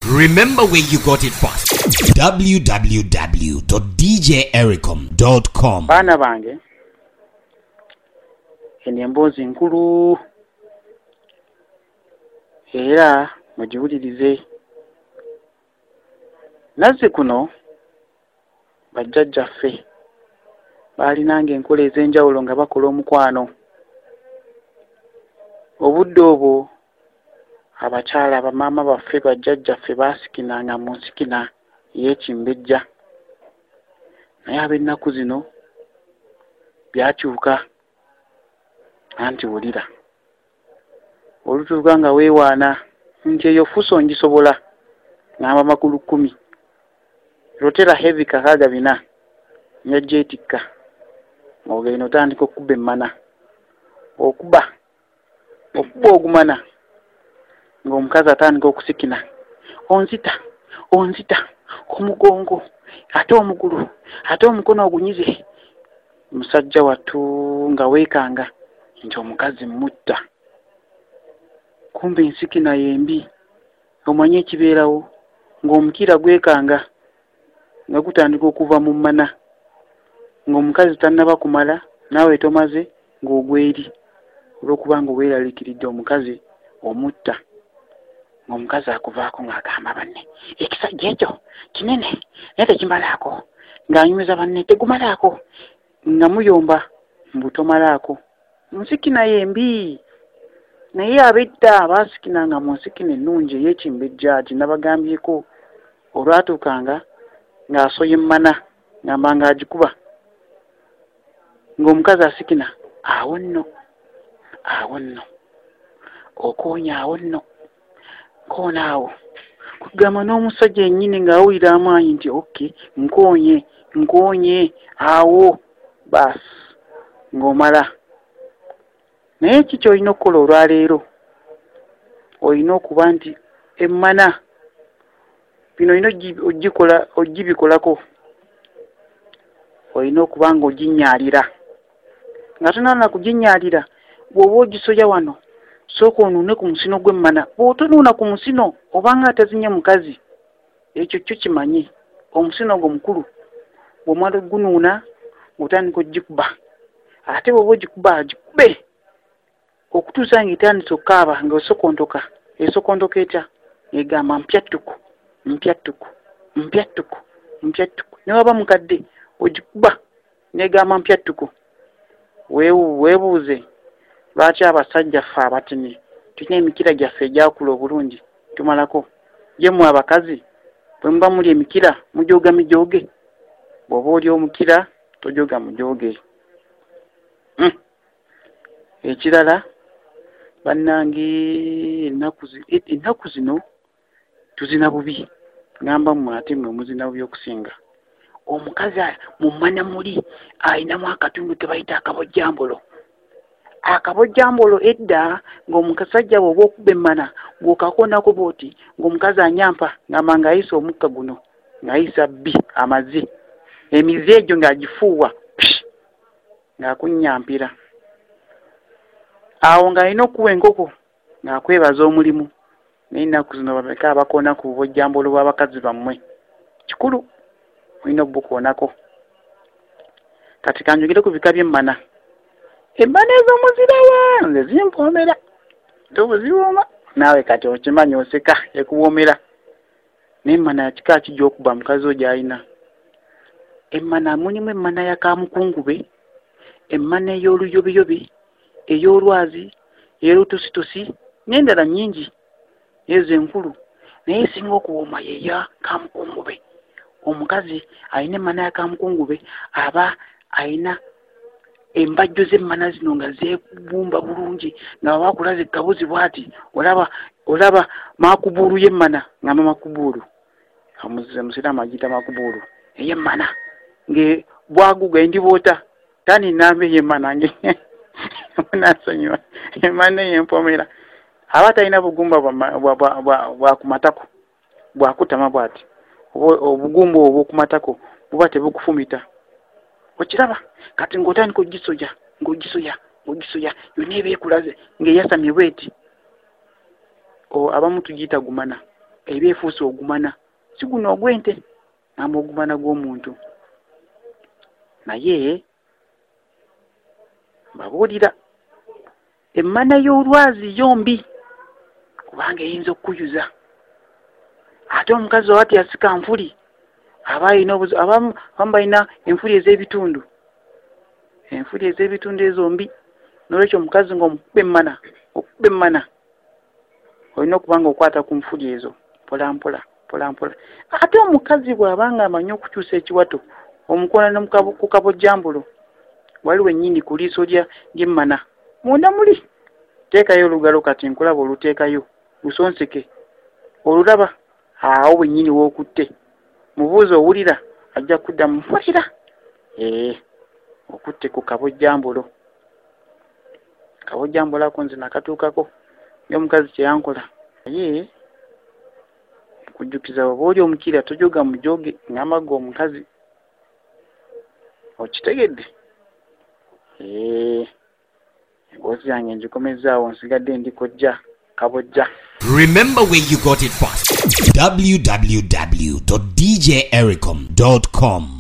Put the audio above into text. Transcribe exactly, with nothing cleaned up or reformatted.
Remember where you got it first. w w w dot d j ericom dot com. Bana bange eno emboozi nkulu era mugiwulirize. Nazze kuno bajjajjaffe baalinanga enkola ez'enjawulo nga bakola omukwano. Obudde obwo abakyala bamaama baffe bajjajjaffe baasikinanga mu nsikina ey'ekimbejja. Naye ab'ennaku zino byakyuka. Anti wulira olutuuka nga weewaana nti eyo fuso ngisobola ngamba makulu kkumi rotera heavy kakaaga bina nyajja etikka ng'ogenda otandika okkuba emmana okuba okuba ogumana ng'omukazi atandika okusikina onzita onzita omugongo ate omugulu ate omukono ogunyize. Musajja wattu nga weekanga nti omukazi mutta. Kumbe ensikina yembi omanye ekibeerawo ng'omukira gwekanga nga gutandika okuva mu mmana ng'omukazi tannaba kumala naawe tomaze ng'ogweri olw'okuba nga weeraliikiridde omukazi omutta. Ng'omukazi akuvaako ng'agamba banne ekisajja ekyo kinene naye tekimalaako ng'anyumiza banne tegumalaako nga muyomba mbu tomalaako. Nsikina yembi naye ab'edda baasikinanga mu nsikina ennungi ey'ekimbejja ginabagambyeko olwatuukanga ng'asoya emmana ngamba ng'agikuba ng'omukazi asikina awo nno awo nno okoonya awo nno koona awo kugamba n'omusajja yennyini ng'awulira amaanyi nti oke nkoonye nkoonye awo baasi ng'omala. Naye kiki olina okukola olwaleero? Olina okuba nti emmana bino olina ogikola ogibikolako, olina okuba nga oginyaalira nga tonaana kuginyaalira. Bw'oba ogisoya wano sooka onuune ku musino gw'emmana. Bw'otonuuna ku musino obanga atazinye mukazi ekyo kyo kimanyi omusino gwo mukulu. Bw'omala gunuuna ng'otandika ogikuba ate bw'oba ogikuba agikube okutuusa ng'etandise okukaaba ng'osokontoka. Esokontoka etya? Egamba mpyattuku mpyattuku mpyattuku mpyattuku. Ne waba mukadde ogikuba n'egamba mpyattuku. Weebuuze lwaki abasajja ffe abatini tulina emikira gyaffe egyakula obulungi tumalako. Ye mmwe abakazi bwe muba muli emikira mujooga mijooge. Bw'oba oli omukira tojooga mujooge. Mm. Ekirala bannange ennaku zino tuzina bubi. Ngamba mmwe ate mmwe muzina bubi okusinga. Omukazi mu mmana muli ayinamu akatundu ke bayita akabojjambolo. Akabojjambolo edda ng'omusajja bw'oba okuba emmana ng'okakoonako bw'oti ng'omukazi anyampa ngamba ng'ayisa omukka guno ng'ayisa bbi amazi emizi egyo ng'agifuuwa ng'akunnyampira. Awo ng'alina okuwa enkoko ng'akwebaza omulimu. Naye ennaku zino babeka abakoona ku bubojjambolo bw'abakazi bammwe. Kikulu olina obukoonako. Kati kanjogere ku bika by'emmana. Emmana ez'omuzirawa nze zimpoomera tobuziwooma naawe kati okimanyi oseka ekuwoomera. Naye emmana ya kika ki gy'okuba mukazi oyo gy'alina? Emmana mulimu emmana ya kaamukungube, emmana ey'oluyobeyobe, ey'olwazi, ey'olutusitusi n'endala nnyingi ezo enkulu. Naye esinga okuwooma yeya kaamukungube. Omukazi alina emmana ya kaamukungube aba alina embajjo z'emmana zino nga zeebumba bulungi nga baba bakulaze ekkabuzi bw'ati olaba olaba maakubuulu y'emmana ngamba makubuulu amuzize musiraamu agiyita makubuulu ey'emmana nge bwaguga endiboota tani nambe y'emmana nge munasonyiwa emmana ey'empomera aba talina bugumba bwa ku matako bwakutama bw'ati obugumba obw'oku matako buba tebukufumita. Okiraba kati ng'otandika ogisoya ng'ogisoya ng'ogisoya yonna eba ekulaze ng'eyasamye bw'eti. Abamu tugiyita gumana ebyefuusa ogumana si guno ogw'ente namba ogumana gw'omuntu naye mbabuulira emmana y'olwazi yombi kubanga eyinza okukuyuza ate omukazi owati yasika nfuli aba alina abamu balina enfuli ez'ebitundu enfuli ez'ebitundu ezombi n'olwekyo omukazi ng'omukuba emmana okuba emmana olina okubanga okwata ku nfuli ezo mpolampola mpolampola ate omukazi bw'abanga amanyi okukyusa ekiwato omukoona ku kabojjambulo waliwo ennyini ku liiso ly'emmana munda muli teekayo olugalo kati nkulaba oluteekayo lusonseke olulaba awo bwennyini w'okutte mubuuzi owulira ajja kudda mufulira ee okutte ku kabojjambulo kabojjambulo ako nze nakatuukako y'omukazi kyeyankola naye kujjukiza oba oli omukiira tojoga mujoge ng'amagga omukazi okitegedde ee emboozi yange ngikomezaawo nsigadde ndi kojja kabojja. Remember where you got it first. w w w dot d j ericom dot com